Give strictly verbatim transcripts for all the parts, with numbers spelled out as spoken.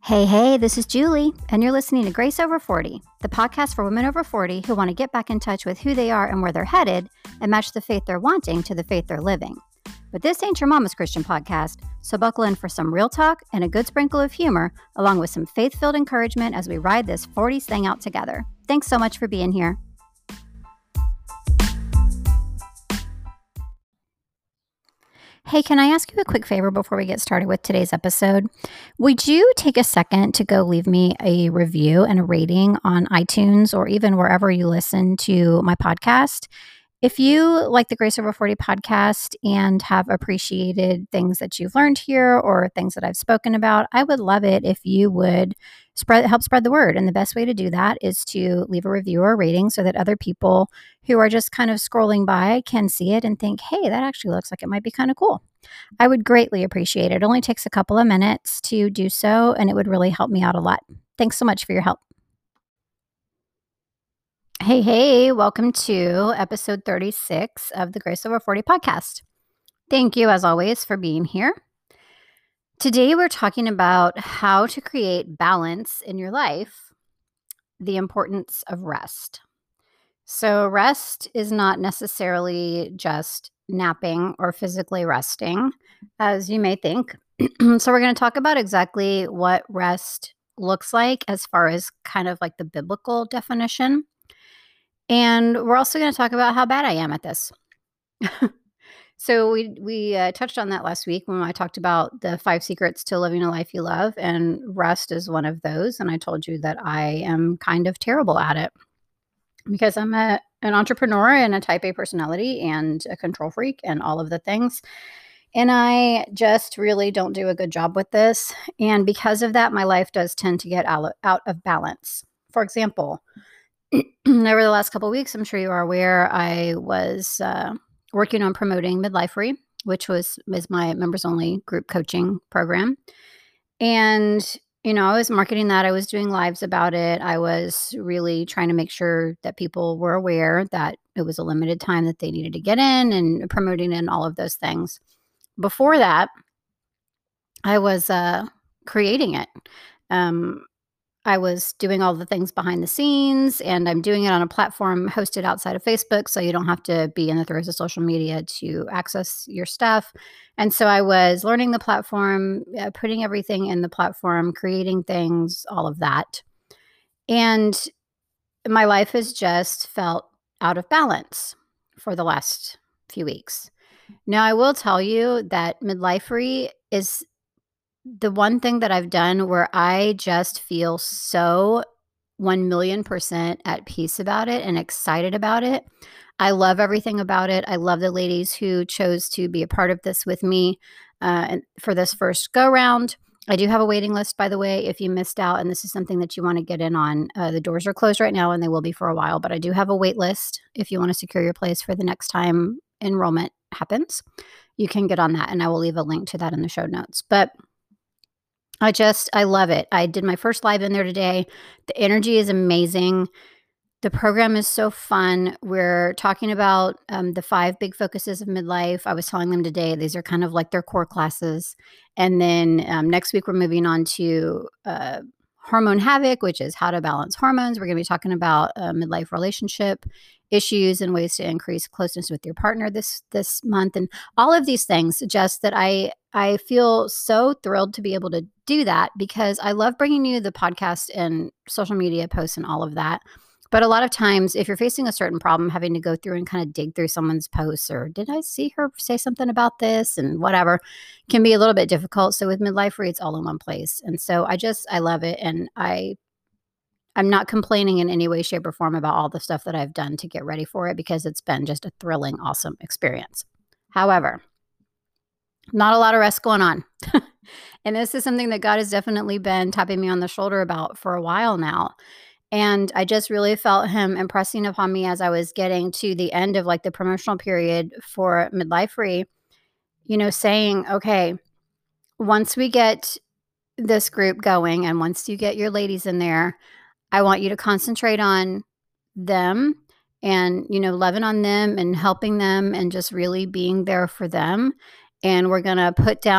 Hey, hey, this is Julie, and you're listening to Grace Over forty, the podcast for women over forty who want to get back in touch with who they are and where they're headed and match the faith they're wanting to the faith they're living. But this ain't your mama's Christian podcast, so buckle in for some real talk and a good sprinkle of humor, along with some faith-filled encouragement as we ride this forties thing out together. Thanks so much for being here. Hey, can I ask you a quick favor before we get started with today's episode? Would you take a second to go leave me a review and a rating on iTunes or even wherever you listen to my podcast? If you like the Grace Over forty podcast and have appreciated things that you've learned here or things that I've spoken about, I would love it if you would spread help spread the word. And the best way to do that is to leave a review or a rating so that other people who are just kind of scrolling by can see it and think, hey, that actually looks like it might be kind of cool. I would greatly appreciate it. It only takes a couple of minutes to do so, and it would really help me out a lot. Thanks so much for your help. Hey, hey, welcome to episode thirty-six of the Grace Over forty podcast. Thank you, as always, for being here. Today, we're talking about how to create balance in your life, the importance of rest. So rest is not necessarily just napping or physically resting, as you may think. So we're going to talk about exactly what rest looks like as far as kind of like the biblical definition. And we're also going to talk about how bad I am at this. So we we uh, touched on that last week when I talked about the five secrets to living a life you love, and rest is one of those. And I told you that I am kind of terrible at it because I'm a, an entrepreneur and a type A personality and a control freak and all of the things. And I just really don't do a good job with this. And because of that, my life does tend to get out, out of balance. For example, over the last couple of weeks, I'm sure you are aware, I was uh, working on promoting Midlifery, which was is my members only group coaching program. And, you know, I was marketing that. I was doing lives about it. I was really trying to make sure that people were aware that it was a limited time that they needed to get in and promoting and all of those things. Before that, I was uh, creating it. Um, I was doing all the things behind the scenes, and I'm doing it on a platform hosted outside of Facebook, so you don't have to be in the throes of social media to access your stuff. And so I was learning the platform, uh, putting everything in the platform, creating things, all of that. And my life has just felt out of balance for the last few weeks. Now, I will tell you that Midlifery is the one thing that I've done where I just feel so one million percent at peace about it and excited about it. I love everything about it. I love the ladies who chose to be a part of this with me uh, for this first go round. I do have a waiting list, by the way, if you missed out and this is something that you want to get in on. Uh, the doors are closed right now and they will be for a while, but I do have a wait list if you want to secure your place for the next time enrollment happens. You can get on that, and I will leave a link to that in the show notes. But I just, I love it. I did my first live in there today. The energy is amazing. The program is so fun. We're talking about um, the five big focuses of midlife. I was telling them today, these are kind of like their core classes. And then um, next week, we're moving on to uh, Hormone Havoc, which is how to balance hormones. We're going to be talking about uh, midlife relationship issues and ways to increase closeness with your partner this this month, and all of these things. Just that I I feel so thrilled to be able to do that because I love bringing you the podcast and social media posts and all of that. But a lot of times, if you're facing a certain problem, having to go through and kind of dig through someone's posts or did I see her say something about this and whatever can be a little bit difficult. So with Midlifery, it's all in one place. And so I just, I love it. And I, I'm not complaining in any way, shape, or form about all the stuff that I've done to get ready for it because it's been just a thrilling, awesome experience. However, not a lot of rest going on. And this is something that God has definitely been tapping me on the shoulder about for a while now. And I just really felt him impressing upon me as I was getting to the end of like the promotional period for Midlifery, you know, saying, okay, once we get this group going and once you get your ladies in there, I want you to concentrate on them and, you know, loving on them and helping them and just really being there for them. And we're going to put down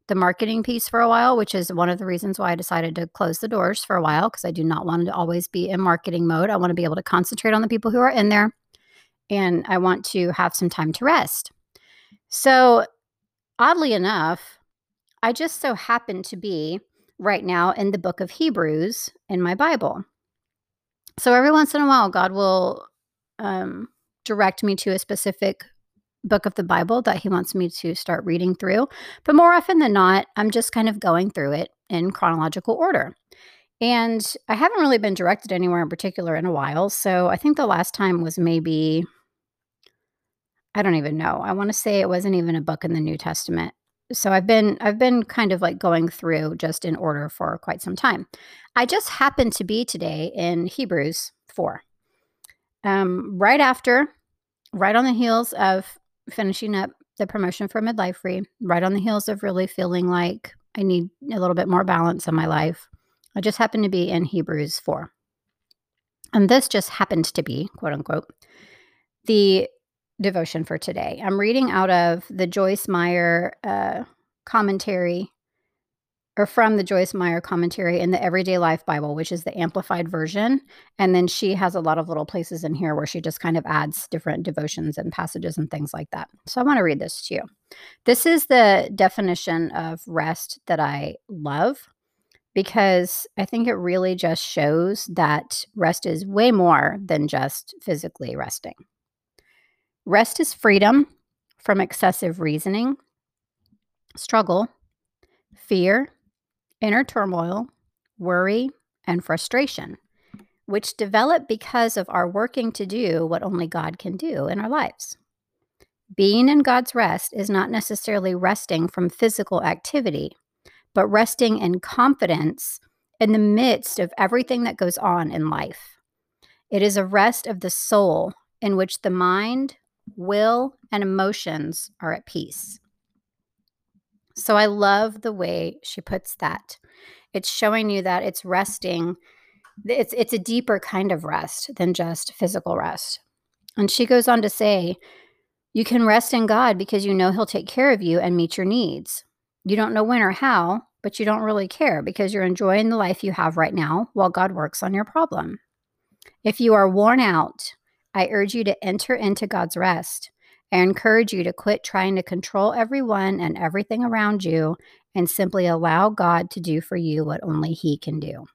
the marketing piece for a while, which is one of the reasons why I decided to close the doors for a while, because I do not want to always be in marketing mode. I want to be able to concentrate on the people who are in there, and I want to have some time to rest. So oddly enough, I just so happen to be right now in the book of Hebrews in my Bible. So every once in a while, God will um, direct me to a specific book of the Bible that he wants me to start reading through. But more often than not, I'm just kind of going through it in chronological order. And I haven't really been directed anywhere in particular in a while. So I think the last time was maybe, I don't even know. I want to say it wasn't even a book in the New Testament. So I've been I've been kind of like going through just in order for quite some time. I just happened to be today in Hebrews four. Um, right after, right on the heels of finishing up the promotion for Midlife Free, right on the heels of really feeling like I need a little bit more balance in my life. I just happened to be in Hebrews four. And this just happened to be, quote unquote, the devotion for today. I'm reading out of the Joyce Meyer uh, commentary, or from the Joyce Meyer commentary in the Everyday Life Bible, which is the amplified version. And then she has a lot of little places in here where she just kind of adds different devotions and passages and things like that. So I want to read this to you. This is the definition of rest that I love, because I think it really just shows that rest is way more than just physically resting. Rest is freedom from excessive reasoning, struggle, fear, inner turmoil, worry, and frustration, which develop because of our working to do what only God can do in our lives. Being in God's rest is not necessarily resting from physical activity, but resting in confidence in the midst of everything that goes on in life. It is a rest of the soul in which the mind, will, and emotions are at peace. So I love the way she puts that. It's showing you that it's resting. It's, it's a deeper kind of rest than just physical rest. And she goes on to say, you can rest in God because you know he'll take care of you and meet your needs. You don't know when or how, but you don't really care because you're enjoying the life you have right now while God works on your problem. If you are worn out, I urge you to enter into God's rest. I encourage you to quit trying to control everyone and everything around you and simply allow God to do for you what only he can do.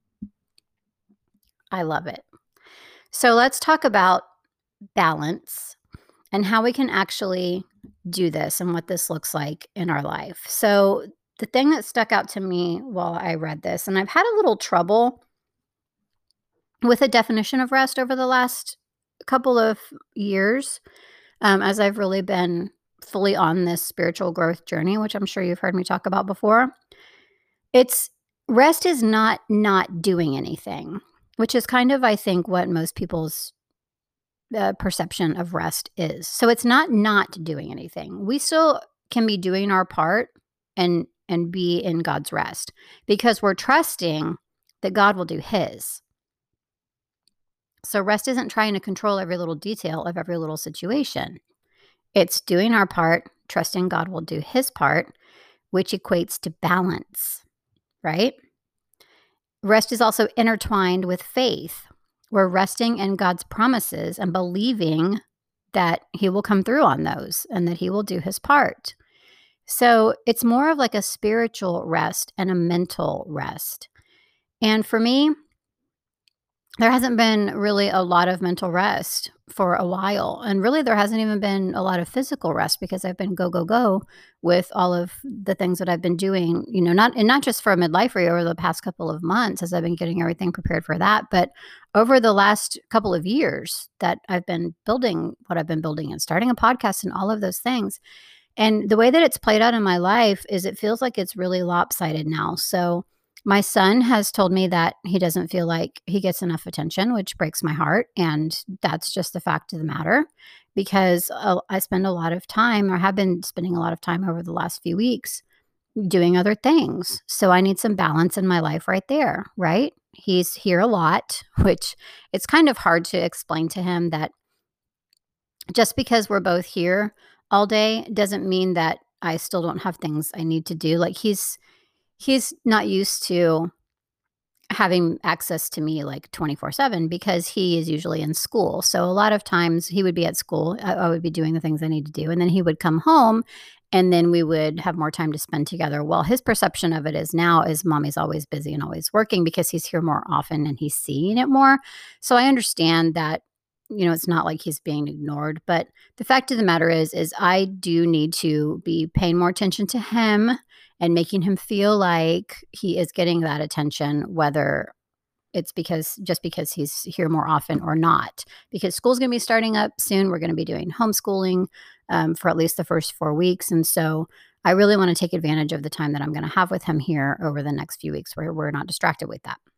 I love it. So let's talk about balance and how we can actually do this and what this looks like in our life. So the thing that stuck out to me while I read this, and I've had a little trouble with a definition of rest over the last couple of years, um, as I've really been fully on this spiritual growth journey, which I'm sure you've heard me talk about before. It's rest is not not doing anything, which is kind of, I think, what most people's uh, perception of rest is. So it's not not doing anything. We still can be doing our part and and be in God's rest because we're trusting that God will do his. So rest isn't trying to control every little detail of every little situation. It's doing our part, trusting God will do his part, which equates to balance, right? Rest is also intertwined with faith. We're resting in God's promises and believing that he will come through on those and that he will do his part. So it's more of like a spiritual rest and a mental rest. And for me, there hasn't been really a lot of mental rest for a while. And really, there hasn't even been a lot of physical rest because I've been go, go, go with all of the things that I've been doing, you know, not and not just for Midlife Free over the past couple of months as I've been getting everything prepared for that, but over the last couple of years that I've been building what I've been building and starting a podcast and all of those things. And the way that it's played out in my life is it feels like it's really lopsided now. So my son has told me that he doesn't feel like he gets enough attention, which breaks my heart. And that's just the fact of the matter because uh, I spend a lot of time or have been spending a lot of time over the last few weeks doing other things. So I need some balance in my life right there, right? He's here a lot, which it's kind of hard to explain to him that just because we're both here all day doesn't mean that I still don't have things I need to do. Like he's he's not used to having access to me like twenty-four seven because he is usually in school. So a lot of times he would be at school. I, I would be doing the things I need to do. And then he would come home and then we would have more time to spend together. Well, his perception of it is now is mommy's always busy and always working because he's here more often and he's seeing it more. So I understand that, you know, it's not like he's being ignored. But the fact of the matter is, is I do need to be paying more attention to him and making him feel like he is getting that attention, whether it's because just because he's here more often or not. Because school's going to be starting up soon. We're going to be doing homeschooling um, for at least the first four weeks. And so I really want to take advantage of the time that I'm going to have with him here over the next few weeks where we're not distracted with that.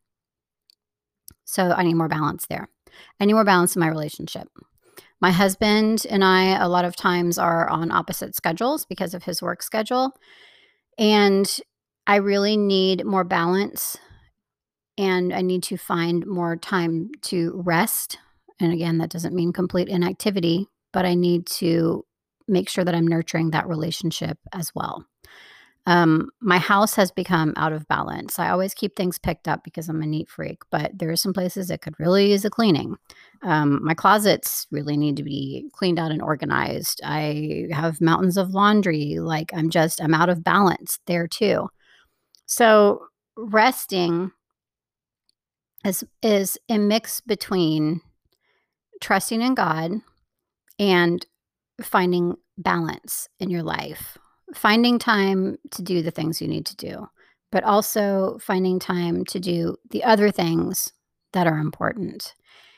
So I need more balance there. I need more balance in my relationship. My husband and I, a lot of times, are on opposite schedules because of his work schedule. And I really need more balance, and I need to find more time to rest. And again, that doesn't mean complete inactivity, but I need to make sure that I'm nurturing that relationship as well. Um, my house has become out of balance. I always keep things picked up because I'm a neat freak, but there are some places that could really use a cleaning. Um, my closets really need to be cleaned out and organized. I have mountains of laundry. Like I'm just, I'm out of balance there too. So resting is, is a mix between trusting in God and finding balance in your life. Finding time to do the things you need to do, but also finding time to do the other things that are important.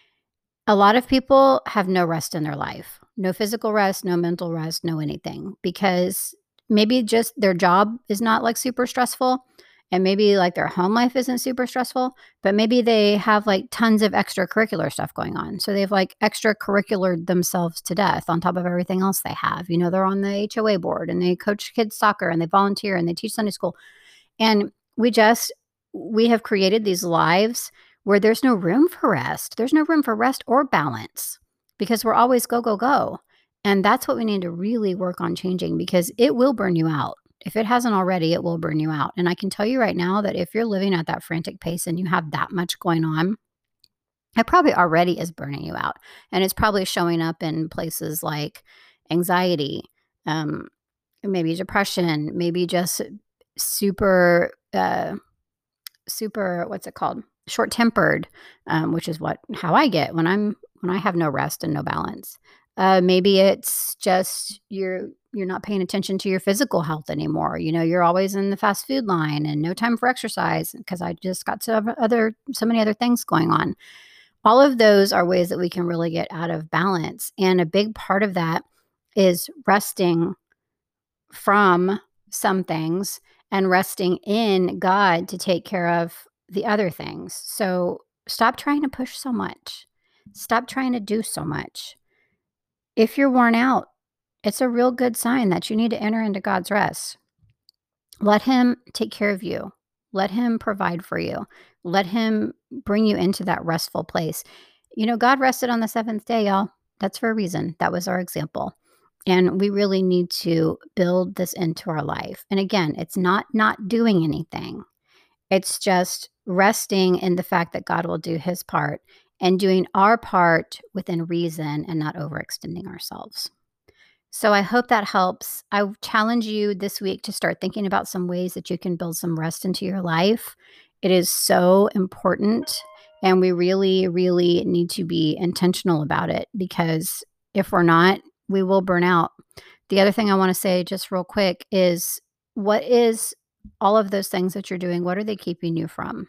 A lot of people have no rest in their life, no physical rest, no mental rest, no anything, because maybe just their job is not like super stressful. And maybe like their home life isn't super stressful, but maybe they have like tons of extracurricular stuff going on. So they've like extracurricular themselves to death on top of everything else they have. You know, they're on the H O A board and they coach kids soccer and they volunteer and they teach Sunday school. And we just, we have created these lives where there's no room for rest. There's no room for rest or balance because we're always go, go, go. And that's what we need to really work on changing because it will burn you out. If it hasn't already, it will burn you out. And I can tell you right now that if you're living at that frantic pace and you have that much going on, it probably already is burning you out. And it's probably showing up in places like anxiety, um, maybe depression, maybe just super, uh, super, what's it called? Short-tempered, um, which is what how I get when I'm when I have no rest and no balance. Uh, maybe it's just you're you're not paying attention to your physical health anymore. You know, you're always in the fast food line and no time for exercise because I just got so other so many other things going on. All of those are ways that we can really get out of balance. And a big part of that is resting from some things and resting in God to take care of the other things. So stop trying to push so much. Stop trying to do so much. If you're worn out, it's a real good sign that you need to enter into God's rest. Let him take care of you. Let him provide for you. Let him bring you into that restful place. You know, God rested on the seventh day, y'all. That's for a reason. That was our example. And we really need to build this into our life. And again, it's not not doing anything. It's just resting in the fact that God will do his part and doing our part within reason and not overextending ourselves. So I hope that helps. I challenge you this week to start thinking about some ways that you can build some rest into your life. It is so important, and we really, really need to be intentional about it because if we're not, we will burn out. The other thing I want to say just real quick is what is all of those things that you're doing, what are they keeping you from?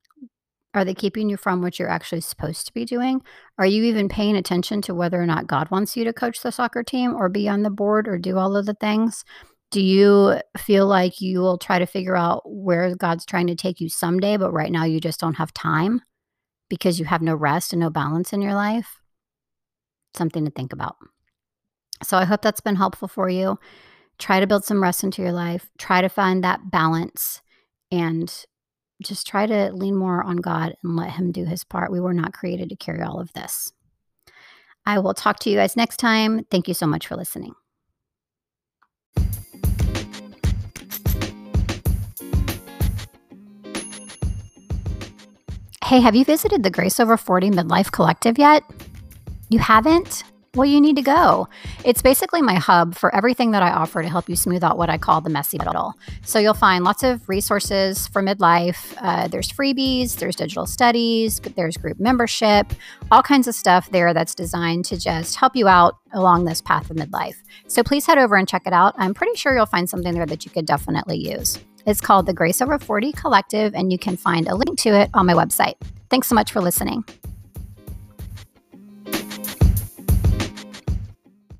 Are they keeping you from what you're actually supposed to be doing? Are you even paying attention to whether or not God wants you to coach the soccer team or be on the board or do all of the things? Do you feel like you will try to figure out where God's trying to take you someday, but right now you just don't have time because you have no rest and no balance in your life? Something to think about. So I hope that's been helpful for you. Try to build some rest into your life. Try to find that balance and just try to lean more on God and let him do his part. We were not created to carry all of this. I will talk to you guys next time. Thank you so much for listening. Hey, have you visited the Grace Over forty Midlife Collective yet? You haven't? Well, you need to go. It's basically my hub for everything that I offer to help you smooth out what I call the messy middle. So you'll find lots of resources for midlife. Uh, there's freebies, there's digital studies, there's group membership, all kinds of stuff there that's designed to just help you out along this path of midlife. So please head over and check it out. I'm pretty sure you'll find something there that you could definitely use. It's called the Grace Over forty Collective, and you can find a link to it on my website. Thanks so much for listening.